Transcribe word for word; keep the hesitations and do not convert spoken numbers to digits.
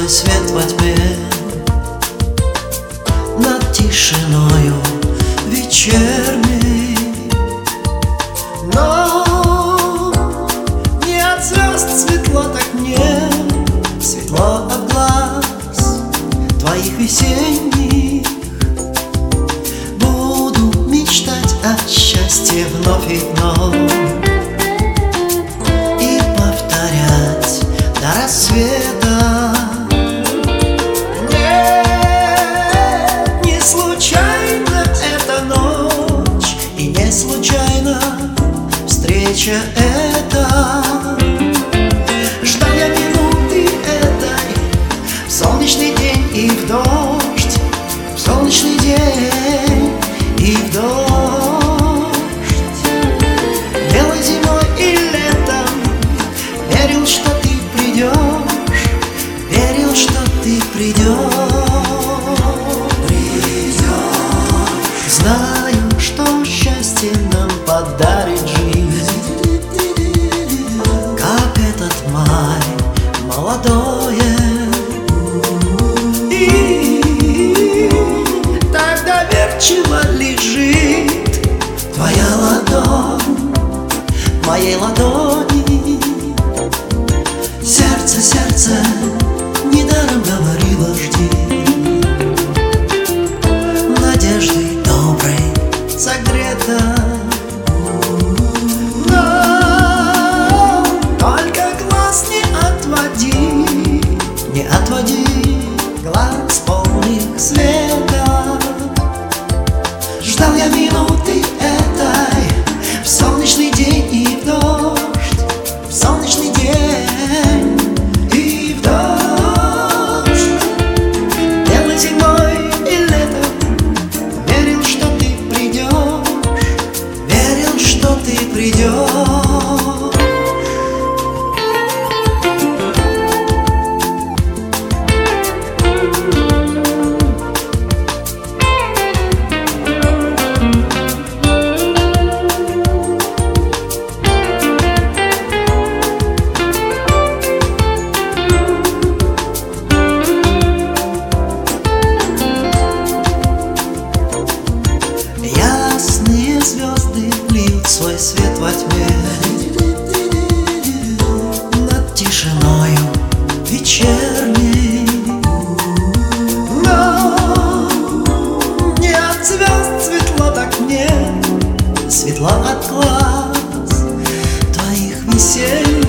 свой свет во тьме, над тишиною вечерней. Но не от звезд светло так мне, светло от глаз твоих весенних. Буду мечтать о счастье вновь и вновь и повторять до рассвета. Нет, не случайно эта ночь, и не случайно встреча эта. Ждал я минуты этой в солнечный день и в дождь, в солнечный день и в дождь. Белой зимой и летом верил, что ты придешь, верил, что ты придешь. Знаю, что счастье нам подарит жизнь, как этот май молодое. И так доверчиво лежит твоя ладонь в моей ладони. Сердце, сердце недаром говорило: жди. Надеждой доброй согрета. Но только глаз не отводи, не отводи глаз полных света. Ждал я минуты этой в солнечный день и в дождь, в солнечный день и в дождь. Белой зимой и летом верил, что ты придешь, верил, что ты придешь. Ясные звезды льют свой свет во тьме, над тишиною вечерней. Но не от звезд светло так мне, светло от глаз твоих весенних.